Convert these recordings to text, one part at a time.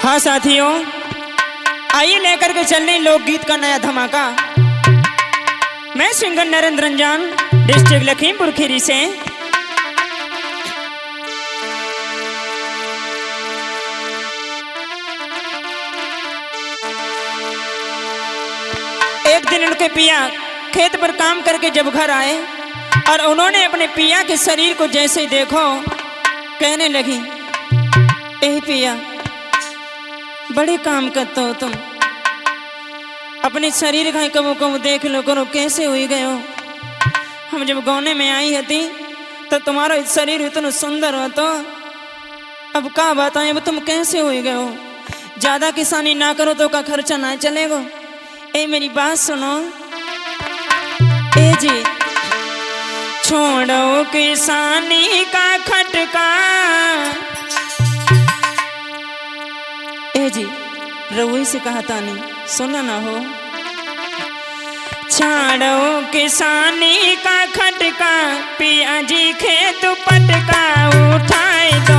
हाँ साथियों, आइए लेकर के चल रहे लोकगीत का नया धमाका। मैं सिंगर नरेंद्र रंजान, डिस्ट्रिक्ट लखीमपुर खीरी से। एक दिन उनके पिया खेत पर काम करके जब घर आए और उन्होंने अपने पिया के शरीर को जैसे ही देखो, कहने लगी, ए पिया, बड़े काम करते हो तुम, अपने शरीर का कबो कबो देख लो करो, कैसे हुई गए हो। हम जब गाँव में आई थी तो तुम्हारा शरीर इतना सुंदर हो, तो अब क्या बताएं, अब तुम कैसे हुई गए हो। ज़्यादा किसानी ना करो तो का खर्चा ना चलेगा। ए मेरी बात सुनो, ए जी, छोड़ो किसानी का खटका। ए जी, रवोई से कहा तानी, सुना ना हो। छाड़ो किसानी का खटका, पिया जी खेत पटका उठाए दो।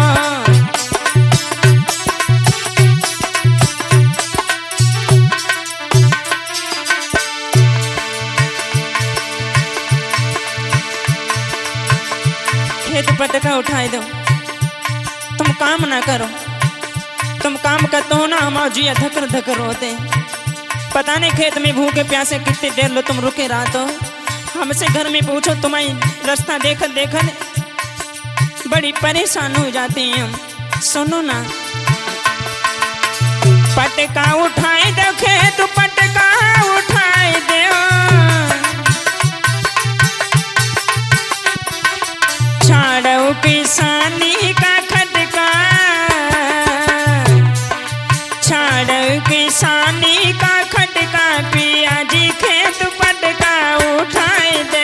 खेत पटका उठाए दो, तुम काम ना करो। तुम काम करते हो ना, हमारा जी धकर धकर होते। पता नहीं खेत में भूखे प्यासे कितनी देर लो तुम रुके रहा। तो हमसे घर में पूछो, तुम्हारी रास्ता देखत देखत बड़ी परेशान हो जाते हैं हम। सुनो ना, पटका उठाए दो, खेत पटका उठाए दो। छाड़ो किसानी का खटका, छाड़ो किसानी का खटका, पिया जी खेत पटका उठाए दो।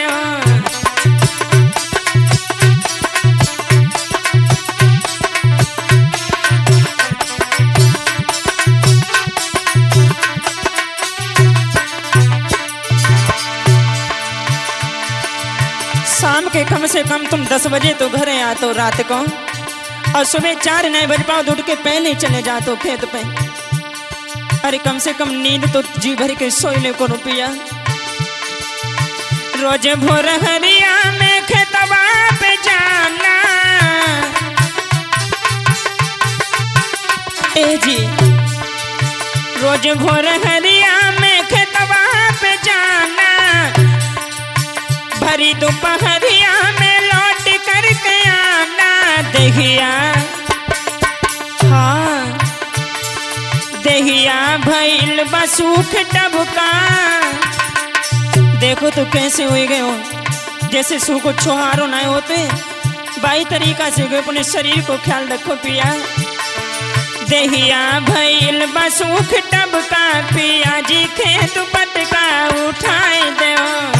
शाम के कम से कम तुम 10 बजे तो घरे आते हो रात को, और सुबह 4 नहीं बज पाओ उठ के पहले चले जाते हो खेत पे। अरे कम से कम नींद तो जी भर के सोई ले को रुपया। रोज भोर हरिया में खेतवा पे जाना। ए जी, रोज भोर हरिया में खेतवा पे जाना। भरी दोपहरिया में लौट करके आना। देहिया, हाँ देहिया भइल बसूख डबका। देखो तो कैसे हो गए हो, जैसे सूख को छुहारो नहीं होते। बाई तरीका से अपने शरीर को ख्याल रखो पिया। देहिया भइल बसूख डबका, पिया जी खेत पटका उठाए दो।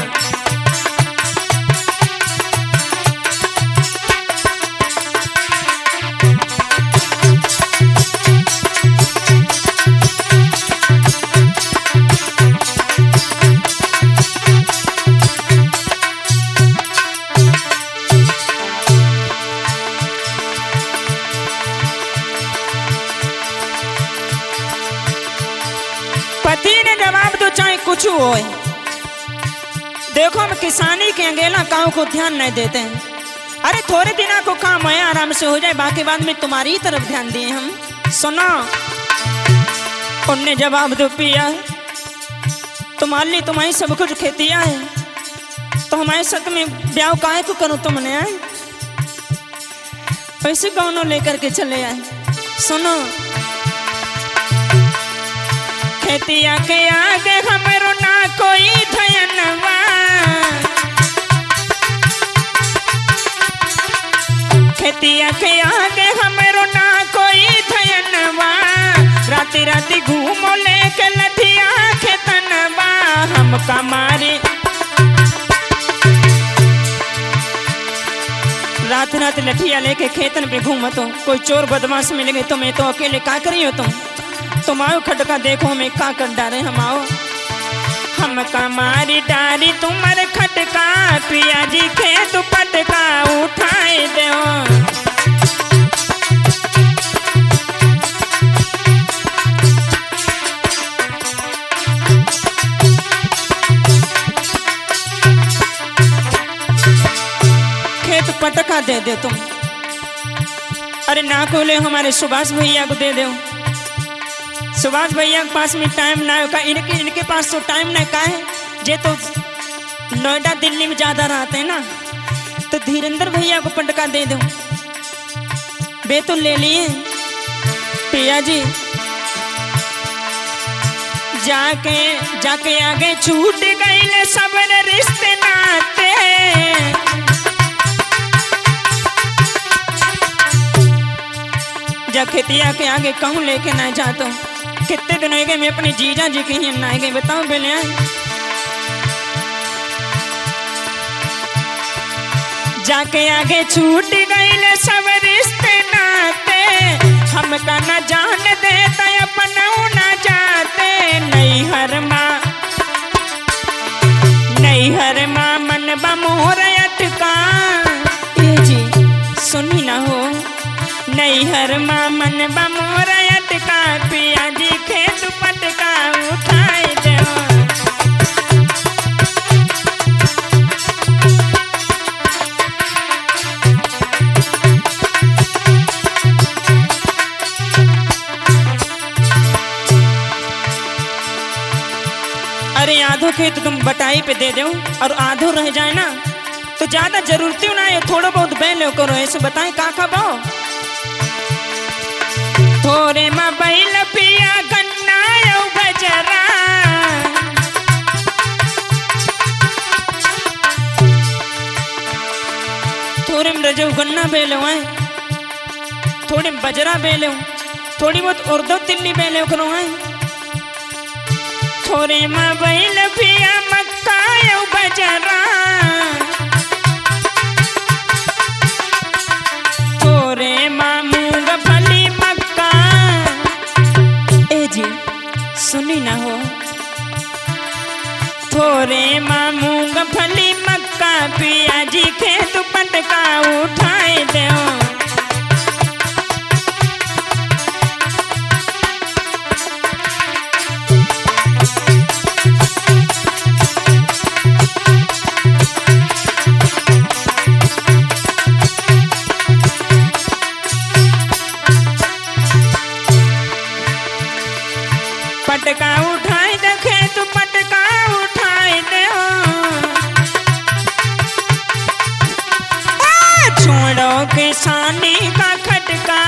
पति ने जवाब दो चाहे कुछ हो। देखो हम किसानी के अंगेला काम को ध्यान नहीं देते हैं। अरे थोड़े दिनों को काम है, आराम से हो जाए, बाकी बाद में तुम्हारी तरफ ध्यान दिए हम। सुनो, उनने जवाब दो, पिया तुम्हारे लिए तुम्हारी सब कुछ खेतियां है, तो हमारे साथ में ब्याह काहे को करो तुमने आए। पैसे कौनों लेकर के चले आए। सुनो, खेतिया के आगे हमरो ना कोई धयनवा। खेतिया के आगे हमरो ना कोई धयनवा। राती राती घूमो लेके लठिया खेतनवा। हम कमारी रात रात लठिया लेके खेतन पे घूमत हो। कोई चोर बदमाश मिल गए तुम्हें तो अकेले का करी हो तुम आओ खटका देखो मैं का कर डारे। हम आओ, हम कमारी डारी तुम्हारे खटका, पिया जी खेत पटका उठाए दो। पटका दे दे तुम। अरे ना खोले हमारे सुभाष भैया को दे दो। सुभाष भैया के पास में टाइम ना होगा, इनके पास तो टाइम नहीं का है। जे तो नोएडा दिल्ली में ज्यादा रहते हैं ना, तो धीरेन्द्र भैया को पटका दे दो। बे तो ले लिए पिया जी। जाके आगे छूट गए सब रिश्ते नाते। जा खेतिया के आगे कहूँ लेके ना जाता। कितने दिन हो गए मैं अपने जीजा जी के ही ना गए, बताओ बेले। जाके आगे छूट गए सब रिश्ते नाते। हमका न जान देता अपना न जाते। नैहर माँ मन बमोर अटका। ये जी सुनी ना हो। नैहर माँ मन बमोर अटका। पिया जी खेत पटका उठाए दो। अरे आधो खेत तुम बटाई पे दे दो और आधो रह जाए ना तो ज्यादा जरूरती ना है, थोड़ा बहुत बैल करो। ऐसे बताएं का खाओ। थोड़े में बैल पिया गन्ना बजरा। थोड़े में रजो गन्ना बेलो है, थोड़े में बजरा बेलो, थोड़ी बहुत उर्दू तिल्ली बेलो करो है। थोड़े में बैल पिया मक्का बजरा। थोड़े में मूंगफली मक्का। ए जी सुनी ना हो। थोड़े में मूंगफली मक्का। पिया जी खेत पटका उठाए दो। पटका उठाए देखे तो पटका उठाए दे। छोड़ो किसानी का खटका।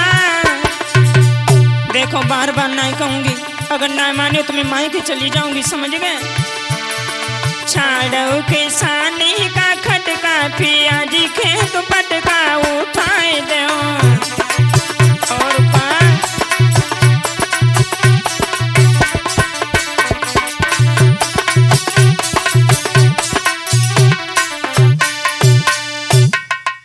देखो बार बार नहीं कहूंगी, अगर ना माने तो मैं माई के चली जाऊंगी, समझ गए। छोड़ो किसानी का खटका। पिया जी खेत पटका उठाए दो।